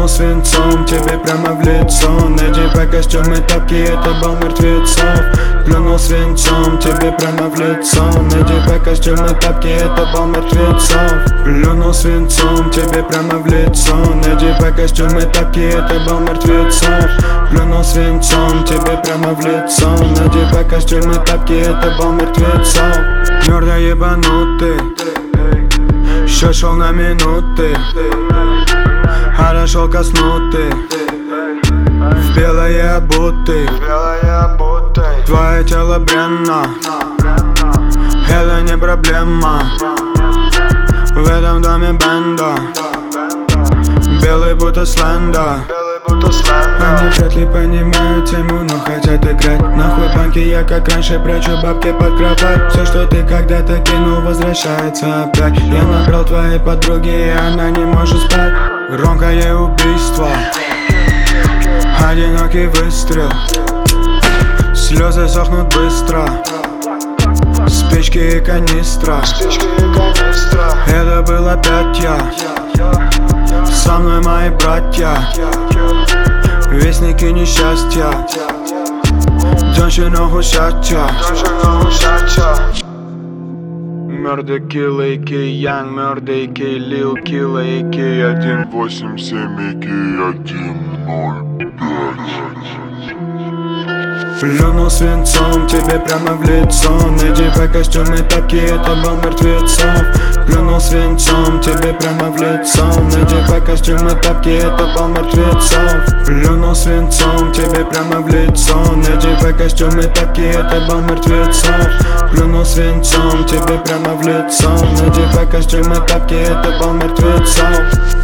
Плюну свинцом тебе прямо в лицо. Надевай костюмы, тапки, это бал мертвецов. Плюну свинцом тебе прямо в лицо. Надевай костюмы, тапки, это бал мертвецов. Плюну свинцом тебе прямо в лицо. Надевай костюмы, тапки, это бал мертвецов. Плюну свинцом тебе прямо в лицо. Надевай костюмы, тапки, это бал мертвецов. Мёрда ебанутый, счет шел на минуты. Хорошо коснутый, в белое обутый. Твое тело бренно, это не проблема. В этом доме бенда, белый будто слендер. Они вряд ли понимают тему, но хотят играть. Нахуй банки, я как раньше прячу бабки под кровать. Все, что ты когда-то кинул, возвращается опять. Я набрал твоей подруги, и она не может спать. Громкое убийство, одинокий выстрел. Слезы сохнут быстро, спички и канистра. Это был опять я, со мной мои братья, вестники несчастья. Don't you know who's Chacha? Murder Kill AK Young, Murder AK Lil Kill AK 187 AK 105. Плюну свинцом тебе прямо в лицо. Надевай костюмы, тапки, это бал мертвецов. Плюну свинцом тебе прямо в лицо. Надевай костюмы, тапки, это бал мертвецов. Плюну свинцом тебе прямо в лицо. Надевай костюмы, тапки, это бал мертвецов. Плюну свинцом тебе прямо в лицо. Надевай костюмы, тапки, это бал мертвецов.